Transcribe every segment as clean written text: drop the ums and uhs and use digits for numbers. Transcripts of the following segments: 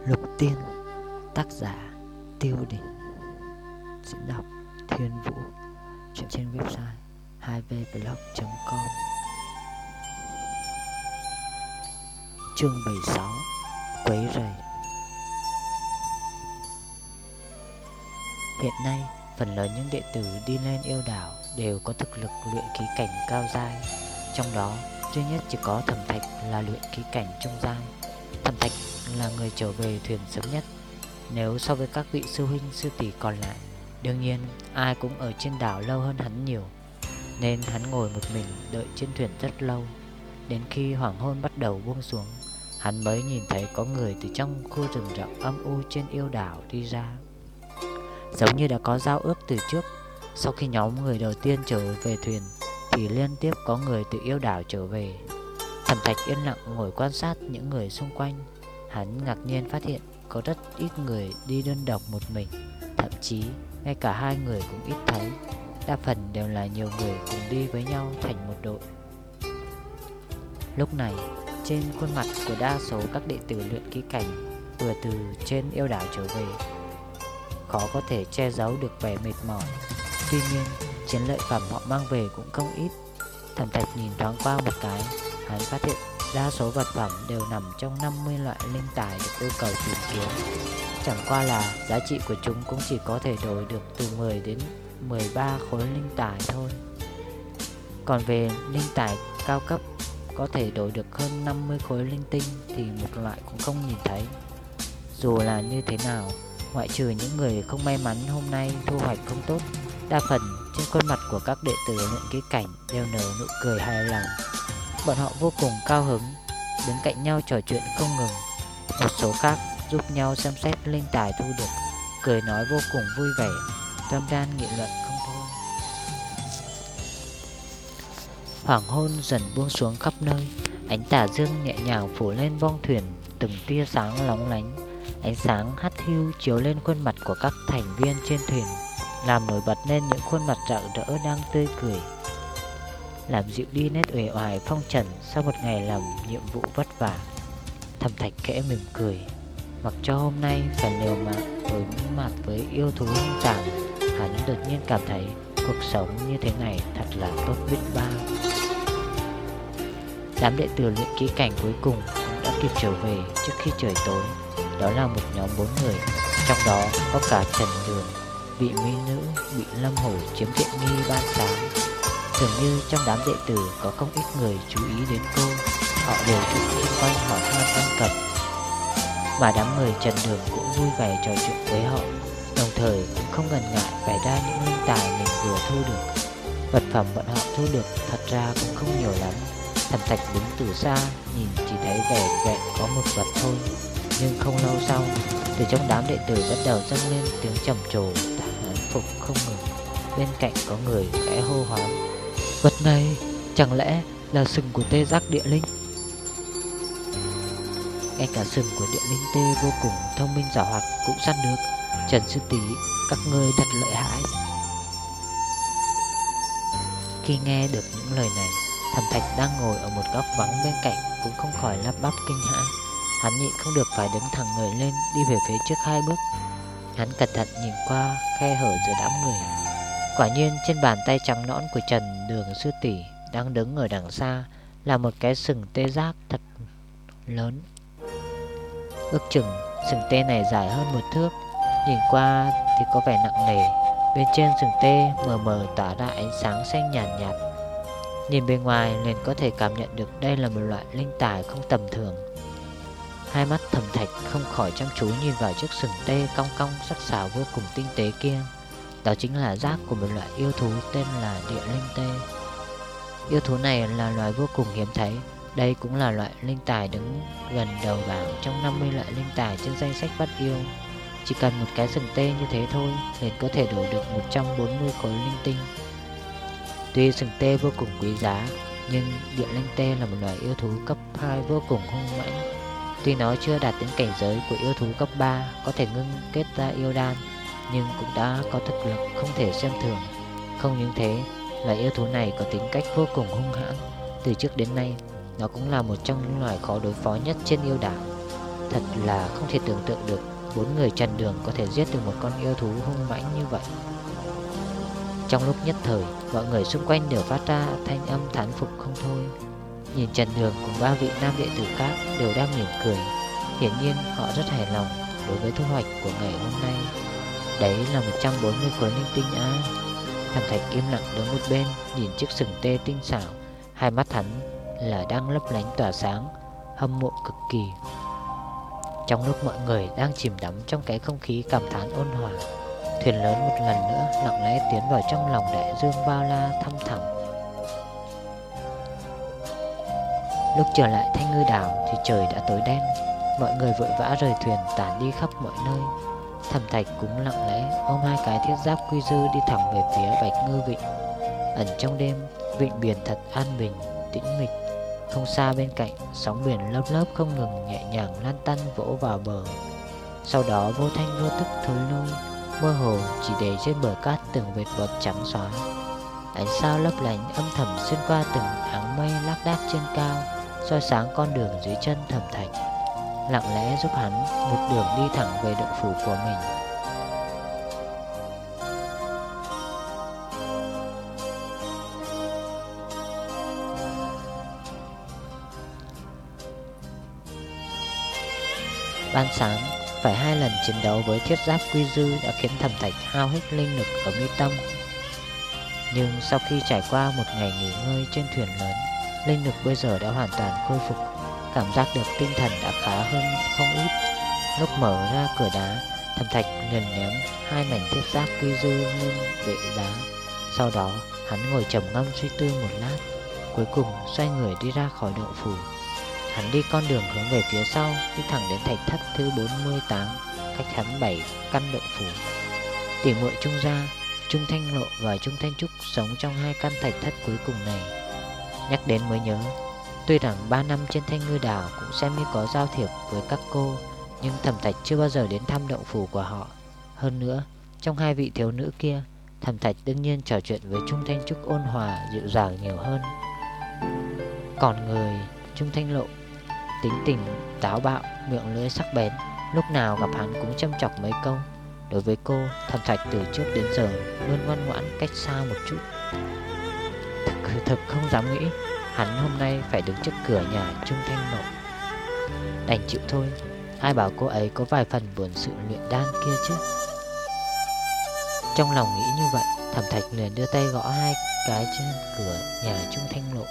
Lục Tiên, tác giả Tiêu Đình, diễn đọc Thiên Vũ. Chuyện trên website 2vblog.com. Chương 76: Quấy rầy. Hiện nay, phần lớn những đệ tử đi lên yêu đảo đều có thực lực luyện khí cảnh cao giai. Trong đó, duy nhất chỉ có Thẩm Thạch là luyện khí cảnh trung giai. Thẩm Thạch là người trở về thuyền sớm nhất. Nếu so với các vị sư huynh sư tỷ còn lại, đương nhiên ai cũng ở trên đảo lâu hơn hắn nhiều, nên hắn ngồi một mình đợi trên thuyền rất lâu. Đến khi hoàng hôn bắt đầu buông xuống, hắn mới nhìn thấy có người từ trong khu rừng rậm âm u trên yêu đảo đi ra. Giống như đã có giao ước từ trước, sau khi nhóm người đầu tiên trở về thuyền thì liên tiếp có người từ yêu đảo trở về. Thẩm Thạch yên lặng ngồi quan sát những người xung quanh. Hắn ngạc nhiên phát hiện có rất ít người đi đơn độc một mình, thậm chí ngay cả hai người cũng ít thấy. Đa phần đều là nhiều người cùng đi với nhau thành một đội. Lúc này, trên khuôn mặt của đa số các đệ tử luyện khí cảnh vừa từ trên yêu đảo trở về, khó có thể che giấu được vẻ mệt mỏi. Tuy nhiên, chiến lợi phẩm họ mang về cũng không ít. Thẩm Thạch nhìn thoáng qua một cái, hắn phát hiện đa số vật phẩm đều nằm trong 50 loại linh tài được yêu cầu tìm kiếm. Chẳng qua là giá trị của chúng cũng chỉ có thể đổi được từ 10 đến 13 khối linh tài thôi. Còn về linh tài cao cấp có thể đổi được hơn 50 khối linh tinh thì một loại cũng không nhìn thấy. Dù là như thế nào, ngoại trừ những người không may mắn hôm nay thu hoạch không tốt, đa phần trên khuôn mặt của các đệ tử luyện khí cảnh đều nở nụ cười hài lòng. Bọn họ vô cùng cao hứng, đứng cạnh nhau trò chuyện không ngừng. Một số khác giúp nhau xem xét linh tài thu được, cười nói vô cùng vui vẻ, tâm đan nghị luận không thôi. Hoàng hôn dần buông xuống khắp nơi, ánh tà dương nhẹ nhàng phủ lên bong thuyền từng tia sáng lóng lánh. Ánh sáng hắt hiu chiếu lên khuôn mặt của các thành viên trên thuyền, làm nổi bật lên những khuôn mặt rạng rỡ đang tươi cười, làm dịu đi nét uể oải phong trần sau một ngày làm nhiệm vụ vất vả. Thẩm Thạch khẽ mỉm cười. Mặc cho hôm nay phải liều mạng đối mặt với yêu thú hung tàn, hắn đột nhiên cảm thấy cuộc sống như thế này thật là tốt biết bao. Đám đệ tử luyện khí cảnh cuối cùng cũng đã kịp trở về trước khi trời tối. Đó là một nhóm 4 người, trong đó có cả Trần Đường, vị mỹ nữ bị Lâm Hổ chiếm tiện nghi ban sáng. Dường như trong đám đệ tử có không ít người chú ý đến cô, họ đều tụ xung quanh hỏi han ân cần. Mà đám người Trần Đường cũng vui vẻ trò chuyện với họ, đồng thời cũng không ngần ngại bày ra những linh tài mình vừa thu được. Vật phẩm bọn họ thu được thật ra cũng không nhiều lắm. Thẩm Thạch đứng từ xa nhìn chỉ thấy vẻn vẹn có một vật thôi. Nhưng không lâu sau, từ trong đám đệ tử bắt đầu dâng lên tiếng trầm trồ thán phục không ngừng. Bên cạnh có người khẽ hô hoán: vật này chẳng lẽ là sừng của tê giác địa linh? Ngay cả sừng của địa linh tê vô cùng thông minh giàu hoạt cũng săn được. Trần sư tỷ, các ngươi thật lợi hại. Khi nghe được những lời này, Thẩm Thạch đang ngồi ở một góc vắng bên cạnh cũng không khỏi lắp bắp kinh hãi. Hắn nhịn không được phải đứng thẳng người lên, đi về phía trước 2 bước. Hắn cẩn thận nhìn qua khe hở giữa đám người. Quả nhiên trên bàn tay trắng nõn của Trần Đường sư tỷ đang đứng ở đằng xa là một cái sừng tê giác thật lớn. Ước chừng sừng tê này dài hơn 1 thước, nhìn qua thì có vẻ nặng nề. Bên trên sừng tê mờ mờ tỏa ra ánh sáng xanh nhàn nhạt. Nhìn bên ngoài liền có thể cảm nhận được đây là một loại linh tài không tầm thường. Hai mắt Thẩm Thạch không khỏi chăm chú nhìn vào chiếc sừng tê cong cong sắc sảo vô cùng tinh tế kia. Đó chính là giác của một loại yêu thú tên là địa linh tê. Yêu thú này là loài vô cùng hiếm thấy. Đây cũng là loại linh tài đứng gần đầu bảng trong 50 loại linh tài trên danh sách bắt yêu. Chỉ cần một cái sừng tê như thế thôi liền có thể đổi được 140 khối linh tinh. Tuy sừng tê vô cùng quý giá, nhưng địa linh tê là một loài yêu thú cấp 2 vô cùng hung mãnh. Tuy nó chưa đạt đến cảnh giới của yêu thú cấp 3 có thể ngưng kết ra yêu đan, nhưng cũng đã có thực lực không thể xem thường. Không những thế, loài yêu thú này có tính cách vô cùng hung hãn. Từ trước đến nay, nó cũng là một trong những loài khó đối phó nhất trên yêu đảo. Thật là không thể tưởng tượng được 4 người trần đường có thể giết được một con yêu thú hung mãnh như vậy. Trong lúc nhất thời, mọi người xung quanh đều phát ra thanh âm thán phục không thôi. Nhìn Trần Đường cùng 3 vị nam đệ tử khác đều đang mỉm cười. Hiển nhiên họ rất hài lòng đối với thu hoạch của ngày hôm nay. Đấy là 140 khối linh tinh á. Thẩm Thạch im lặng đứng một bên, nhìn chiếc sừng tê tinh xảo. Hai mắt hắn là đang lấp lánh tỏa sáng, hâm mộ cực kỳ. Trong lúc mọi người đang chìm đắm trong cái không khí cảm thán ôn hòa, thuyền lớn một lần nữa lặng lẽ tiến vào trong lòng đại dương bao la thăm thẳm. Lúc trở lại Thanh Ngư Đảo thì trời đã tối đen. Mọi người vội vã rời thuyền tản đi khắp mọi nơi. Thẩm Thạch cũng lặng lẽ ôm hai cái thiết giáp quy dư đi thẳng về phía Bạch Ngư Vịnh. Ẩn trong đêm, vịnh biển thật an bình, tĩnh mịch. Không xa bên cạnh, sóng biển lớp lớp không ngừng nhẹ nhàng lăn tăn vỗ vào bờ. Sau đó vô thanh vô tức thối lui, mơ hồ chỉ để trên bờ cát từng vệt bọt trắng xóa. Ánh sao lấp lánh âm thầm xuyên qua từng áng mây lác đác trên cao, soi sáng con đường dưới chân Thẩm Thạch, lặng lẽ giúp hắn một đường đi thẳng về động phủ của mình. Ban sáng, phải 2 lần chiến đấu với thiết giáp quy dư đã khiến Thẩm Thạch hao hết linh lực ở mi tâm. Nhưng sau khi trải qua một ngày nghỉ ngơi trên thuyền lớn, linh lực bây giờ đã hoàn toàn khôi phục. Cảm giác được tinh thần đã khá hơn không ít. Lúc mở ra cửa đá, Thẩm Thạch liền ném 2 mảnh thiết giáp quy dư lên bệ đá. Sau đó hắn ngồi trầm ngâm suy tư một lát, cuối cùng xoay người đi ra khỏi động phủ. Hắn đi con đường hướng về phía sau, đi thẳng đến thạch thất thứ 48, cách hắn 7 căn động phủ. Tỉ muội Trung gia, Trung Thanh Lộ và Trung Thanh Trúc sống trong 2 căn thạch thất cuối cùng này. Nhắc đến mới nhớ, tuy rằng 3 năm trên Thanh Ngư Đảo cũng xem như có giao thiệp với các cô, nhưng Thẩm Thạch chưa bao giờ đến thăm động phủ của họ. Hơn nữa, trong 2 vị thiếu nữ kia, Thẩm Thạch đương nhiên trò chuyện với Trung Thanh Trúc ôn hòa dịu dàng nhiều hơn. Còn người Trung Thanh Lộ tính tình táo bạo, miệng lưỡi sắc bén, lúc nào gặp hắn cũng châm chọc mấy câu. Đối với cô, Thẩm Thạch từ trước đến giờ luôn ngoan ngoãn cách xa một chút. Thực không dám nghĩ hắn hôm nay phải đứng trước cửa nhà Trung Thanh Lộ. Đành chịu thôi, ai bảo cô ấy có vài phần buồn sự luyện đan kia chứ. Trong lòng nghĩ như vậy, Thẩm Thạch liền đưa tay gõ 2 cái trên cửa nhà Trung Thanh Lộ.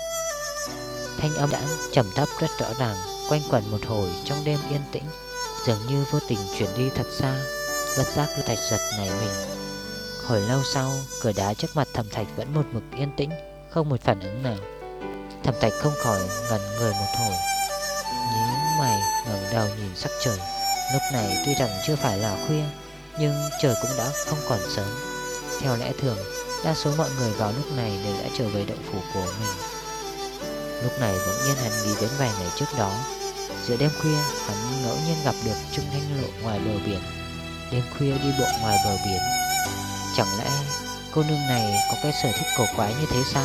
Thanh âm đã trầm thấp rất rõ ràng, quanh quẩn một hồi trong đêm yên tĩnh, dường như vô tình chuyển đi thật xa. Bất giác Thạch giật nảy mình. Hồi lâu sau, cửa đá trước mặt Thẩm Thạch vẫn một mực yên tĩnh, không một phản ứng nào. Thẩm Thạch không khỏi ngẩn người một hồi, nhíu mày ngẩng đầu nhìn sắc trời. Lúc này tuy rằng chưa phải là khuya, nhưng trời cũng đã không còn sớm. Theo lẽ thường, đa số mọi người vào lúc này đều đã trở về động phủ của mình. Lúc này bỗng nhiên hắn nghĩ đến vài ngày trước đó. Giữa đêm khuya, hắn ngẫu nhiên gặp được Trung Thanh Lộ ngoài bờ biển. Đêm khuya đi bộ ngoài bờ biển, chẳng lẽ cô nương này có cái sở thích cổ quái như thế sao?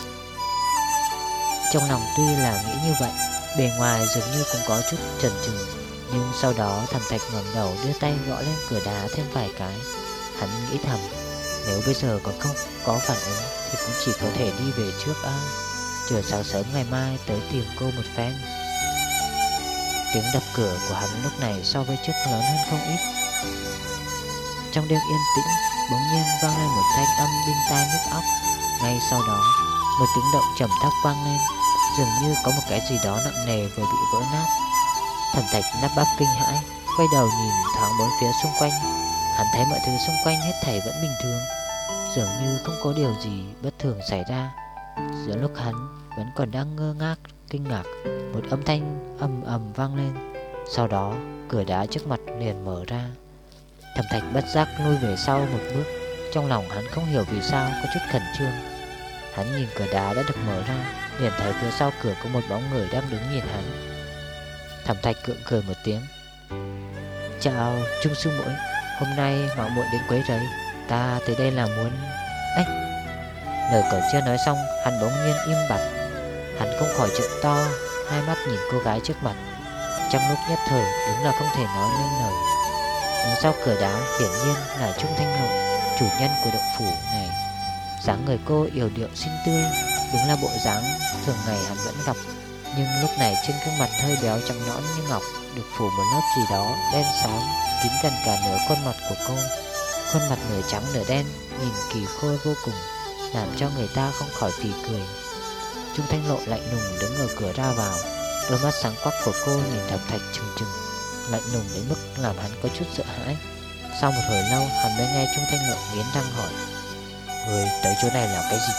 Trong lòng tuy là nghĩ như vậy, bề ngoài dường như cũng có chút chần chừ, nhưng sau đó Thẩm Thạch ngẩng đầu đưa tay gõ lên cửa đá thêm vài cái. Hắn nghĩ thầm, nếu bây giờ còn không có phản ứng thì cũng chỉ có thể đi về trước chờ sáng sớm ngày mai tới tìm cô một phen. Tiếng đập cửa của hắn lúc này so với trước lớn hơn không ít. Trong đêm yên tĩnh, bỗng nhiên vang lên một thanh âm đinh tai nhức óc. Ngay sau đó, một tiếng động trầm thấp vang lên, dường như có một cái gì đó nặng nề vừa bị vỡ nát. Thẩm Thạch lắp bắp kinh hãi, quay đầu nhìn thoáng bốn phía xung quanh. Hắn thấy mọi thứ xung quanh hết thảy vẫn bình thường, dường như không có điều gì bất thường xảy ra. Giữa lúc hắn vẫn còn đang ngơ ngác kinh ngạc, một âm thanh ầm ầm vang lên. Sau đó cửa đá trước mặt liền mở ra. Thẩm Thạch bất giác lui về sau một bước. Trong lòng hắn không hiểu vì sao có chút khẩn trương. Hắn nhìn cửa đá đã được mở ra, liền thấy phía sau cửa có một bóng người đang đứng nhìn hắn. Thẩm Thạch gượng cười một tiếng. Chào Trung sư muội, hôm nay mạo muội đến quấy rầy, ta tới đây là muốn... Ếch! Lời còn chưa nói xong, hắn bỗng nhiên im bặt. Hắn không khỏi trợn to hai mắt nhìn cô gái trước mặt. trong lúc nhất thời đúng là không thể nói nên lời. Đứng sau cửa đá hiển nhiên là Trung Thanh Lộ, chủ nhân của động phủ này. Dáng người cô yểu điệu xinh tươi, đúng là bộ dáng thường ngày hắn vẫn gặp. Nhưng lúc này trên gương mặt hơi béo trắng nõn như ngọc được phủ một lớp gì đó đen xám kín gần cả nửa khuôn mặt của cô. Khuôn mặt nửa trắng nửa đen, nhìn kỳ khôi vô cùng, làm cho người ta không khỏi phì cười. Trung Thanh Lộ lạnh lùng đứng ở cửa ra vào, đôi mắt sáng quắc của cô nhìn Thẩm Thạch trừng trừng, lạnh lùng đến mức làm hắn có chút sợ hãi. Sau một hồi lâu hắn mới nghe Trung Thanh Lộ nghiến răng hỏi: "Người tới chỗ này là cái gì?"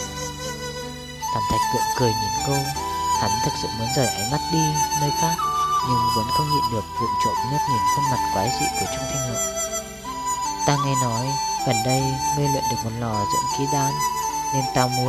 Thẩm Thạch gượng cười nhìn cô. Hắn thực sự muốn rời ánh mắt đi nơi khác, nhưng vẫn không nhịn được vụng trộm liếc nhìn khuôn mặt quái dị của Trung Thanh Lộ. "Ta nghe nói gần đây ngươi luyện được một lò dưỡng khí đan, nên ta muốn..."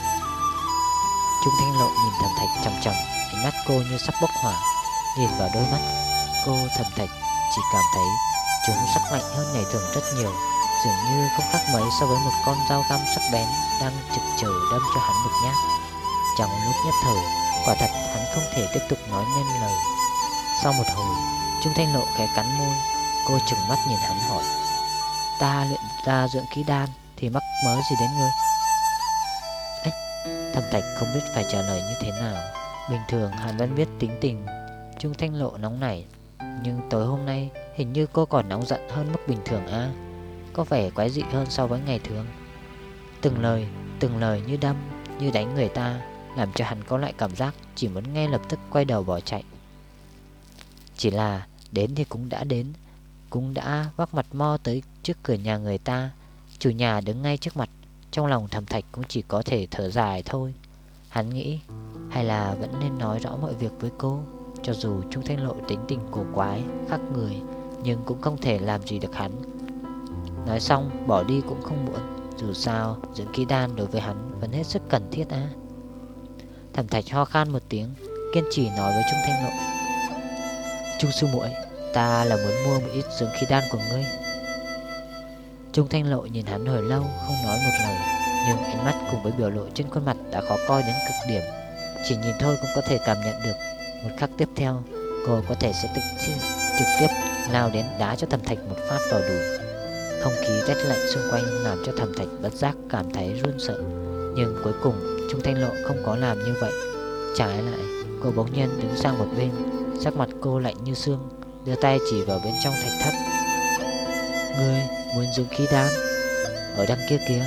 Trung Thanh Lộ nhìn Thẩm Thạch chằm chằm, ánh mắt cô như sắp bốc hỏa. Nhìn vào đôi mắt cô, Thẩm Thạch chỉ cảm thấy chúng sắc lạnh hơn ngày thường rất nhiều, dường như không khác mấy so với một con dao găm sắc bén đang trực chờ đâm cho hắn một nhát. Trong lúc nhất thời, quả thật hắn không thể tiếp tục nói nên lời. Sau một hồi, Trung Thanh Lộ khẽ cắn môi. Cô trừng mắt nhìn hắn hỏi: "Ta luyện ra dưỡng khí đan thì mắc mớ gì đến ngươi?" Ếch, Thẩm Thạch không biết phải trả lời như thế nào. Bình thường hắn vẫn biết tính tình Trung Thanh Lộ nóng nảy, nhưng tối hôm nay hình như cô còn nóng giận hơn mức bình thường a. Có vẻ quái dị hơn so với ngày thường. Từng lời như đâm, như đánh người ta, làm cho hắn có lại cảm giác chỉ muốn ngay lập tức quay đầu bỏ chạy. Chỉ là đến thì cũng đã đến, cũng đã vác mặt mo tới trước cửa nhà người ta, chủ nhà đứng ngay trước mặt. Trong lòng Thẩm Thạch cũng chỉ có thể thở dài thôi. Hắn nghĩ hay là vẫn nên nói rõ mọi việc với cô. Cho dù Trung Thanh Lộ tính tình cổ quái, khác người, nhưng cũng không thể làm gì được hắn. Nói xong bỏ đi cũng không muộn. Dù sao dưỡng khí đan đối với hắn vẫn hết sức cần thiết á. Thẩm Thạch ho khan một tiếng, kiên trì nói với Trung Thanh Lộ: "Trung sư muội, ta là muốn mua một ít dưỡng khí đan của ngươi." Trung Thanh Lộ nhìn hắn hồi lâu không nói một lời, nhưng ánh mắt cùng với biểu lộ trên khuôn mặt đã khó coi đến cực điểm. Chỉ nhìn thôi cũng có thể cảm nhận được một khắc tiếp theo cô có thể sẽ trực tiếp lao đến đá cho Thẩm Thạch một phát vào đùi. Không khí rét lạnh xung quanh làm cho Thẩm Thạch bất giác cảm thấy run sợ. Nhưng cuối cùng Trung Thanh Lộ không có làm như vậy. Trái lại, cô bỗng nhiên đứng sang một bên, sắc mặt cô lạnh như xương, đưa tay chỉ vào bên trong thạch thất: "Ngươi muốn dưỡng khí đan? Ở đằng kia kìa."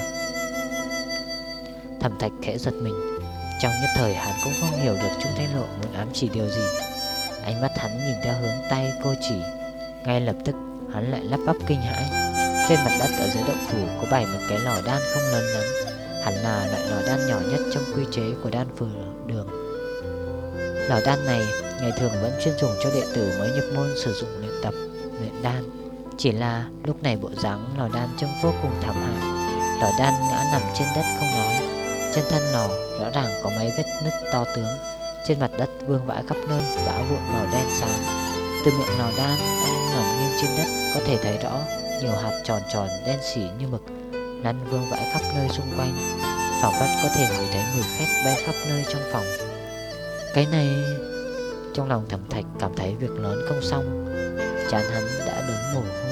Thẩm Thạch khẽ giật mình. Trong nhất thời hắn cũng không hiểu được Trung Thanh Lộ muốn ám chỉ điều gì. Ánh mắt hắn nhìn theo hướng tay cô chỉ. Ngay lập tức hắn lại lắp bắp kinh hãi. Trên mặt đất ở dưới động phủ có bày một cái lò đan không lớn lắm, hẳn là loại lò đan nhỏ nhất trong quy chế của đan phường đường. Lò đan này ngày thường vẫn chuyên dùng cho đệ tử mới nhập môn sử dụng luyện tập, luyện đan. Chỉ là lúc này bộ dáng lò đan trông vô cùng thảm hại. Lò đan ngã nằm trên đất không nói, trên thân lò rõ ràng có mấy vết nứt to tướng. Trên mặt đất vương vãi khắp nơi bã vụn màu đen xám. Từ miệng lò đan đang nằm nghiêng trên đất có thể thấy rõ nhiều hạt tròn tròn đen xỉ như mực lăn vương vãi khắp nơi xung quanh, phảng phất có thể ngửi thấy mùi khét bay khắp nơi trong phòng. Cái này... Trong lòng Thẩm Thạch cảm thấy việc lớn không xong, trán hắn đã đổ mồ hôi.